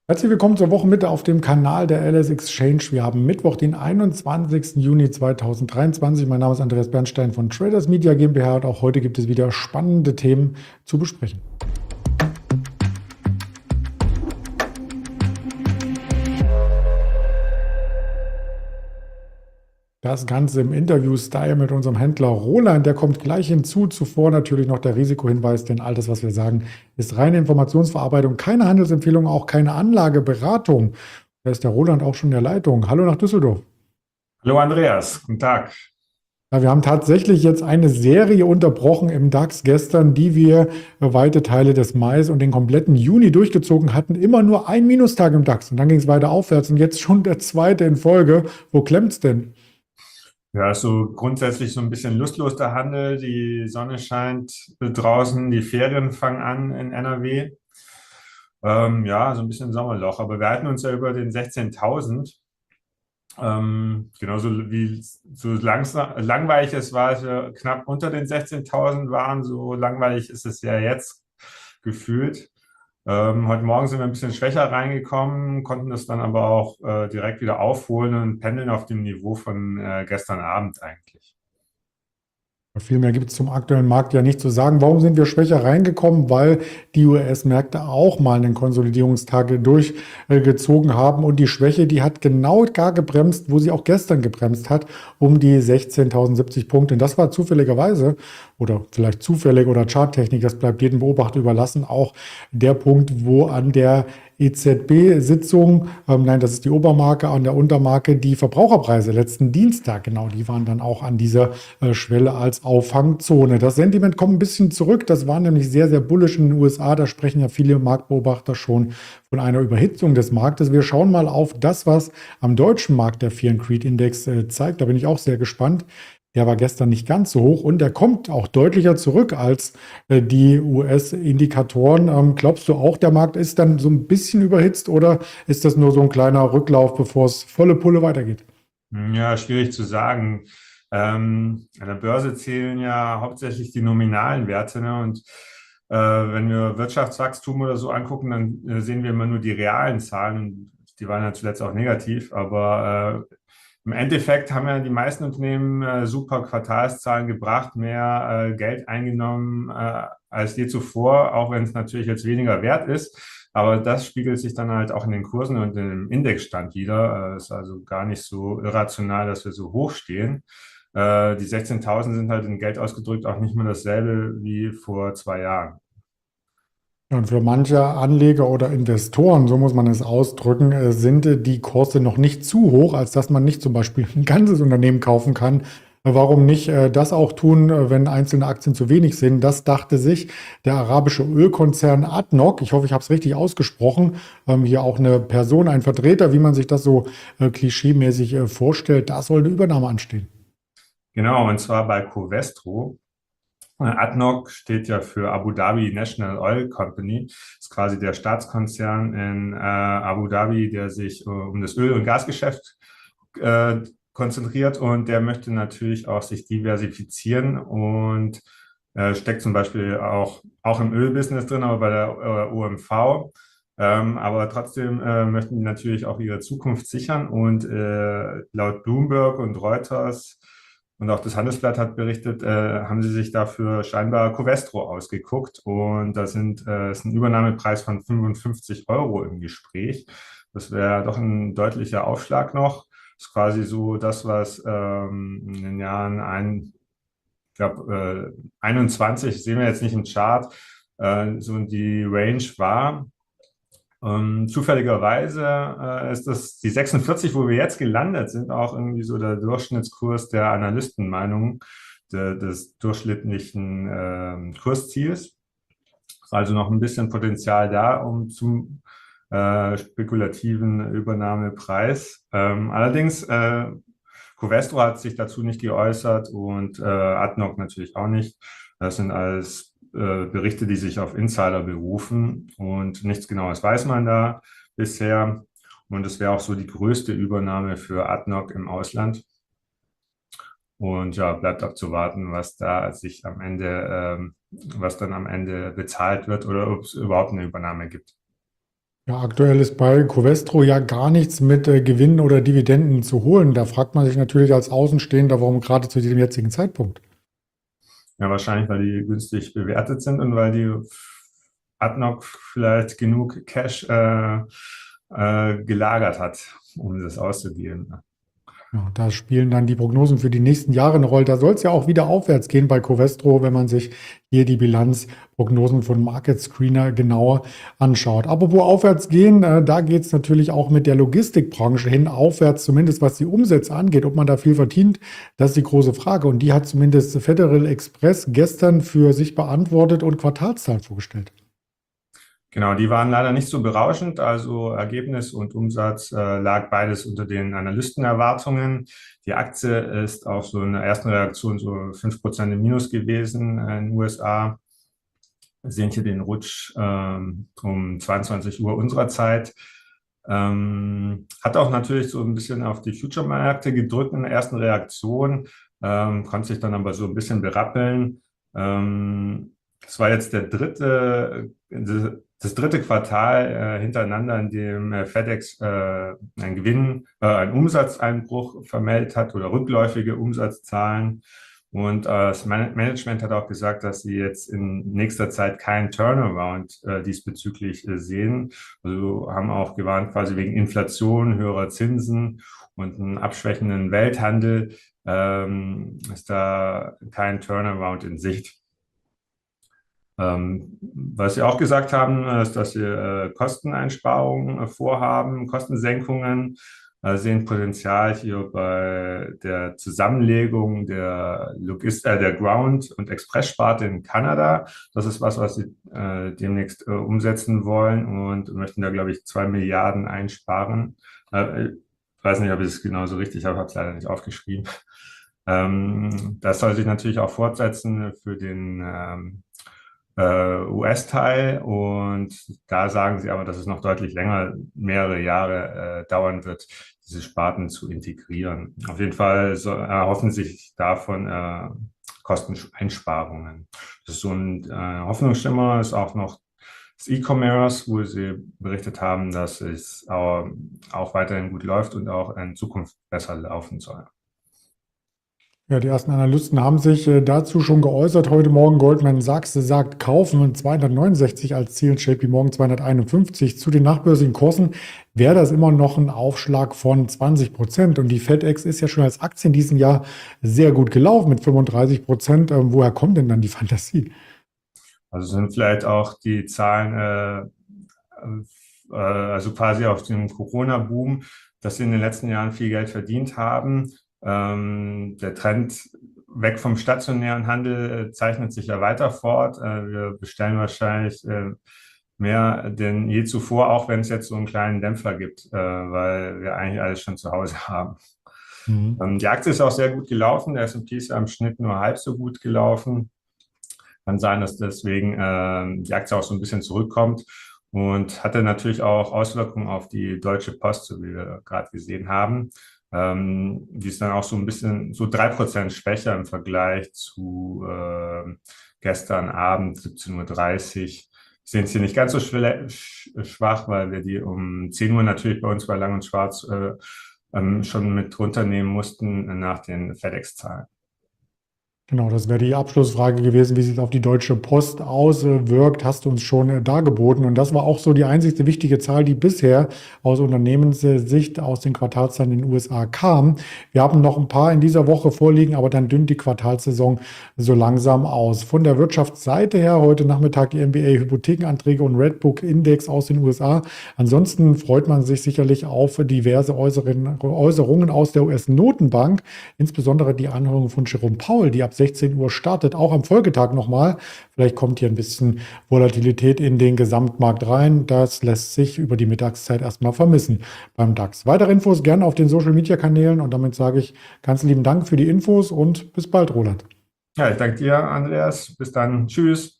Herzlich willkommen zur Wochenmitte auf dem Kanal der LS Exchange. Wir haben Mittwoch, den 21. Juni 2023. Mein Name ist Andreas Bernstein von Traders Media GmbH und auch heute gibt es wieder spannende Themen zu besprechen. Das Ganze im Interview-Style mit unserem Händler Roland, der kommt gleich hinzu. Zuvor natürlich noch der Risikohinweis, denn all das, was wir sagen, ist reine Informationsverarbeitung, keine Handelsempfehlung, auch keine Anlageberatung. Da ist der Roland auch schon in der Leitung. Hallo nach Düsseldorf. Hallo Andreas, guten Tag. Ja, wir haben tatsächlich jetzt eine Serie unterbrochen im DAX gestern, die wir weite Teile des Mai und den kompletten Juni durchgezogen hatten. Immer nur ein Minustag im DAX und dann ging es weiter aufwärts und jetzt schon der zweite in Folge. Wo klemmt's denn? Ja, so grundsätzlich so ein bisschen lustlos der Handel. Die Sonne scheint draußen, die Ferien fangen an in NRW. Ja, so ein bisschen Sommerloch, aber wir halten uns ja über den 16.000. Genauso wie so langsam, langweilig es war, als wir knapp unter den 16.000 waren, so langweilig ist es ja jetzt gefühlt. Heute Morgen sind wir ein bisschen schwächer reingekommen, konnten das dann aber auch direkt wieder aufholen und pendeln auf dem Niveau von gestern Abend eigentlich. Viel mehr gibt es zum aktuellen Markt ja nicht zu sagen. Warum sind wir schwächer reingekommen? Weil die US-Märkte auch mal einen Konsolidierungstag durchgezogen haben. Und die Schwäche, die hat genau da gebremst, wo sie auch gestern gebremst hat, um die 16.070 Punkte. Und das war zufälligerweise, oder vielleicht zufällig oder Charttechnik, das bleibt jedem Beobachter überlassen, auch der Punkt, wo an der EZB-Sitzung, nein, das ist die Obermarke, an der Untermarke die Verbraucherpreise letzten Dienstag, genau, die waren dann auch an dieser Schwelle als Auffangzone. Das Sentiment kommt ein bisschen zurück, das war nämlich sehr, sehr bullisch in den USA, da sprechen ja viele Marktbeobachter schon von einer Überhitzung des Marktes. Wir schauen mal auf das, was am deutschen Markt der Fear and Greed Index zeigt, da bin ich auch sehr gespannt. Der war gestern nicht ganz so hoch und der kommt auch deutlicher zurück als die US-Indikatoren. Glaubst du auch, der Markt ist dann so ein bisschen überhitzt oder ist das nur so ein kleiner Rücklauf, bevor es volle Pulle weitergeht? Ja, schwierig zu sagen. An der Börse zählen ja hauptsächlich die nominalen Werte, ne? Und wenn wir Wirtschaftswachstum oder so angucken, dann sehen wir immer nur die realen Zahlen und die waren ja zuletzt auch negativ. Aber im Endeffekt haben ja die meisten Unternehmen super Quartalszahlen gebracht, mehr Geld eingenommen als je zuvor, auch wenn es natürlich jetzt weniger wert ist. Aber das spiegelt sich dann halt auch in den Kursen und im Indexstand wieder. Ist also gar nicht so irrational, dass wir so hoch stehen. Die 16.000 sind halt in Geld ausgedrückt auch nicht mehr dasselbe wie vor 2 Jahren. Ja, und für manche Anleger oder Investoren, so muss man es ausdrücken, sind die Kurse noch nicht zu hoch, als dass man nicht zum Beispiel ein ganzes Unternehmen kaufen kann. Warum nicht das auch tun, wenn einzelne Aktien zu wenig sind? Das dachte sich der arabische Ölkonzern ADNOC. Ich hoffe, ich habe es richtig ausgesprochen. Hier auch eine Person, ein Vertreter, wie man sich das so klischeemäßig vorstellt. Da soll eine Übernahme anstehen. Genau, und zwar bei Covestro. ADNOC steht ja für Abu Dhabi National Oil Company. Das ist quasi der Staatskonzern in Abu Dhabi, der sich um das Öl- und Gasgeschäft konzentriert und der möchte natürlich auch sich diversifizieren und steckt zum Beispiel auch im Ölbusiness drin, aber bei der OMV. Aber trotzdem möchten die natürlich auch ihre Zukunft sichern und laut Bloomberg und Reuters und auch das Handelsblatt hat berichtet, haben sie sich dafür scheinbar Covestro ausgeguckt und da ist ein Übernahmepreis von 55 Euro im Gespräch. Das wäre doch ein deutlicher Aufschlag noch. Das ist quasi so das, was in den Jahren ich glaube, 21, sehen wir jetzt nicht im Chart, so die Range war. Zufälligerweise ist das die 46, wo wir jetzt gelandet sind, auch irgendwie so der Durchschnittskurs der Analystenmeinung des durchschnittlichen Kursziels. Ist also noch ein bisschen Potenzial da, um zum spekulativen Übernahmepreis. Allerdings, Covestro hat sich dazu nicht geäußert und ADNOC natürlich auch nicht. Das sind alles Berichte, die sich auf Insider berufen und nichts Genaues weiß man da bisher. Und es wäre auch so die größte Übernahme für ADNOC im Ausland. Und ja, bleibt abzuwarten, was da sich am Ende, was dann am Ende bezahlt wird oder ob es überhaupt eine Übernahme gibt. Ja, aktuell ist bei Covestro ja gar nichts mit Gewinnen oder Dividenden zu holen. Da fragt man sich natürlich als Außenstehender, warum gerade zu diesem jetzigen Zeitpunkt. Ja, wahrscheinlich, weil die günstig bewertet sind und weil die ADNOC vielleicht genug Cash gelagert hat, um das auszugeben. Ja, da spielen dann die Prognosen für die nächsten Jahre eine Rolle. Da soll es ja auch wieder aufwärts gehen bei Covestro, wenn man sich hier die Bilanzprognosen von Market Screener genauer anschaut. Apropos aufwärts gehen, da geht es natürlich auch mit der Logistikbranche hin aufwärts, zumindest was die Umsätze angeht. Ob man da viel verdient, das ist die große Frage. Und die hat zumindest Federal Express gestern für sich beantwortet und Quartalszahlen vorgestellt. Genau, die waren leider nicht so berauschend. Also Ergebnis und Umsatz lag beides unter den Analystenerwartungen. Die Aktie ist auf so einer ersten Reaktion so 5% im Minus gewesen in den USA. Wir sehen hier den Rutsch um 22 Uhr unserer Zeit. Hat auch natürlich so ein bisschen auf die Future-Märkte gedrückt in der ersten Reaktion, konnte sich dann aber so ein bisschen berappeln. Das war jetzt das dritte Quartal hintereinander, in dem FedEx einen Umsatzeinbruch vermeldet hat oder rückläufige Umsatzzahlen. Und das Management hat auch gesagt, dass sie jetzt in nächster Zeit keinen Turnaround diesbezüglich sehen. Also haben auch gewarnt, quasi wegen Inflation, höherer Zinsen und einem abschwächenden Welthandel ist da kein Turnaround in Sicht. Was Sie auch gesagt haben, ist, dass Sie Kosteneinsparungen vorhaben, Kostensenkungen, sehen Potenzial hier bei der Zusammenlegung der Ground- und Express-Sparte in Kanada. Das ist was Sie demnächst umsetzen wollen und möchten da, glaube ich, 2 Milliarden einsparen. Ich weiß nicht, ob ich es genauso richtig habe, habe es leider nicht aufgeschrieben. Das soll sich natürlich auch fortsetzen für den US-Teil, und da sagen sie aber, dass es noch deutlich länger, mehrere Jahre dauern wird, diese Sparten zu integrieren. Auf jeden Fall erhoffen sich davon Kosteneinsparungen. Das ist so ein Hoffnungsschimmer, ist auch noch das E-Commerce, wo sie berichtet haben, dass es auch weiterhin gut läuft und auch in Zukunft besser laufen soll. Ja, die ersten Analysten haben sich dazu schon geäußert. Heute Morgen Goldman Sachs sagt, kaufen 269 als Ziel, JP Morgan 251. Zu den nachbörslichen Kursen wäre das immer noch ein Aufschlag von 20%. Und die FedEx ist ja schon als Aktie in diesem Jahr sehr gut gelaufen mit 35%. Woher kommt denn dann die Fantasie? Also sind vielleicht auch die Zahlen, also quasi auf dem Corona-Boom, dass sie in den letzten Jahren viel Geld verdient haben. Der Trend weg vom stationären Handel zeichnet sich ja weiter fort. Wir bestellen wahrscheinlich mehr denn je zuvor, auch wenn es jetzt so einen kleinen Dämpfer gibt, weil wir eigentlich alles schon zu Hause haben. Die Aktie ist auch sehr gut gelaufen. Der S&P ist ja im Schnitt nur halb so gut gelaufen. Kann sein, dass deswegen die Aktie auch so ein bisschen zurückkommt, und hatte natürlich auch Auswirkungen auf die Deutsche Post, so wie wir gerade gesehen haben. Die ist dann auch so ein bisschen, so 3% schwächer im Vergleich zu gestern Abend, 17:30 Uhr. Sehen Sie nicht ganz so schwach, weil wir die um 10 Uhr natürlich bei uns bei Lang und Schwarz schon mit runternehmen mussten nach den FedEx-Zahlen. Genau, das wäre die Abschlussfrage gewesen, wie sich das auf die Deutsche Post auswirkt, hast du uns schon dargeboten. Und das war auch so die einzigste wichtige Zahl, die bisher aus Unternehmenssicht aus den Quartalszahlen in den USA kam. Wir haben noch ein paar in dieser Woche vorliegen, aber dann dünnt die Quartalssaison so langsam aus. Von der Wirtschaftsseite her heute Nachmittag die MBA-Hypothekenanträge und Redbook-Index aus den USA. Ansonsten freut man sich sicherlich auf diverse Äußerungen aus der US-Notenbank, insbesondere die Anhörung von Jerome Powell, die ab 16 Uhr startet, auch am Folgetag nochmal. Vielleicht kommt hier ein bisschen Volatilität in den Gesamtmarkt rein. Das lässt sich über die Mittagszeit erstmal vermissen beim DAX. Weitere Infos gerne auf den Social-Media-Kanälen, und damit sage ich ganz lieben Dank für die Infos und bis bald, Roland. Ja, ich danke dir, Andreas. Bis dann. Tschüss.